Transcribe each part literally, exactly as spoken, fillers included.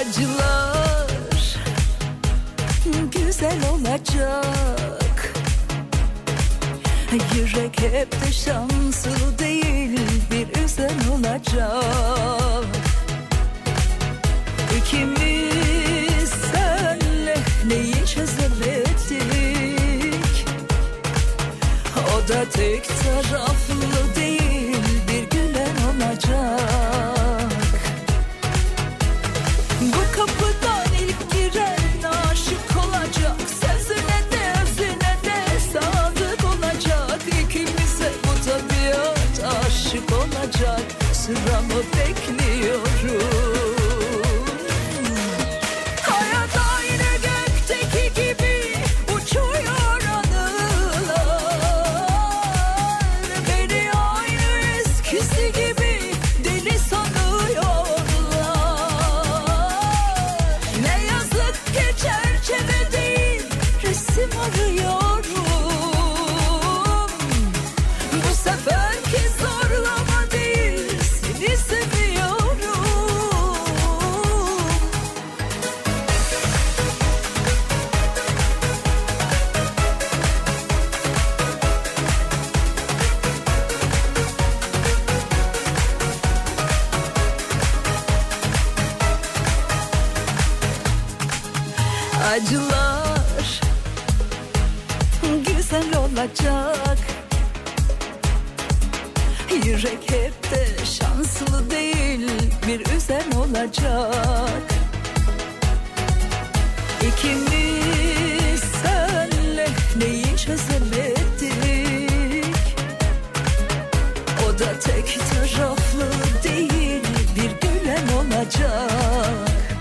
Acılar güzel olacak. Yürek hep de şanslı değil, bir üzen olacak. İkimiz senle neyi çözemedik? O da tek taraflı değil, bir gülen olacak. Bu kapıdan ilk giren aşık olacak. Sözüne de özüne de sadık olacak. İkimize bu tabiat aşık olacak. Sıramı bekliyorum. Hayat aynı gökteki gibi uçuyor anılar. Beni aynı eskisi gibi deli sanıyorlar. Ne yazık ki çerçeve değil, resim arıyorum. Bu seferki zorlama değil, seni seviyorum. Acılar güzel olacak. Yürek hep de şanslı değil, bir üzen olacak. İkimiz senle neyi çözemedik? O da tek taraflı değil, bir gülen olacak.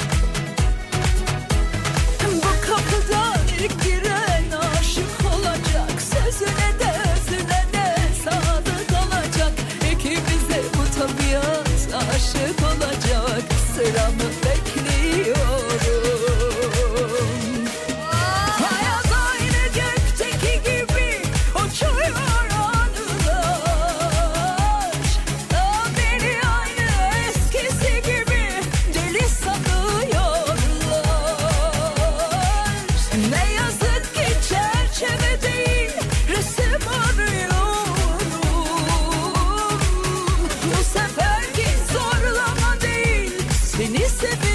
Bu kapıdan ilk giren aşık olacak. Sözüne de özüne de sadık olacak. İkimize bu tabiat aşık olacak. Sıramı bekliyorum. Hayat aynı gökteki gibi uçuyor anılar. Beni aynı eskisi gibi deli sanıyorlar. Ne yazık ki çerçeve değil, resim arıyorum. Bu seferki zorlama değil, seni seviyorum.